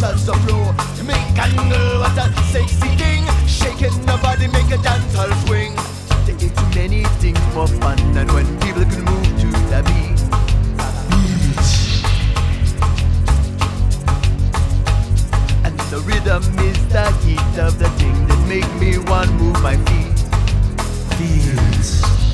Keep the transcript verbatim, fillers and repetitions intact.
touch the floor. Jamaican girl, what a sexy thing. Shaking the body, make a dancehall swing. There ain't too many things more fun than when people can move to the beat. Beat. And the rhythm is the heat of the thing that make me want move my feet. Feet.